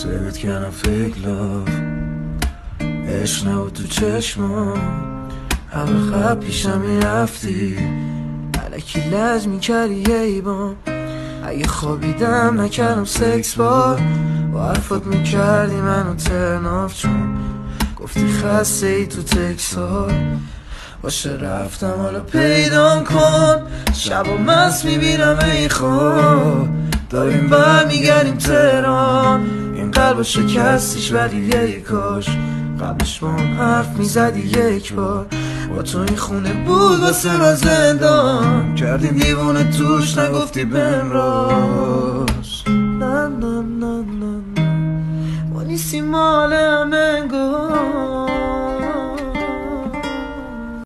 سرت کنم فیک لاف عشق نبود تو چشمام همه خب پیشم میرفتی الکی لج میکردی ای بام اگه خوابیدم نکردم سکس با حرفات میکردی منو ترناف چون گفتی خسته ای تو تکس ها باشه رفتم حالا پیدام کن شبا مست میبینم ای خواب داریم برمیگردیم تهران این قلب شکستیش ولی یک کاش قبلش با هم حرف میزدی یک بار با تو این خونه بود واسه من زندان کردیم دیوونه توش نگفتی بهم راست نه نه نه نه نه ما نیستیم مال هم انگار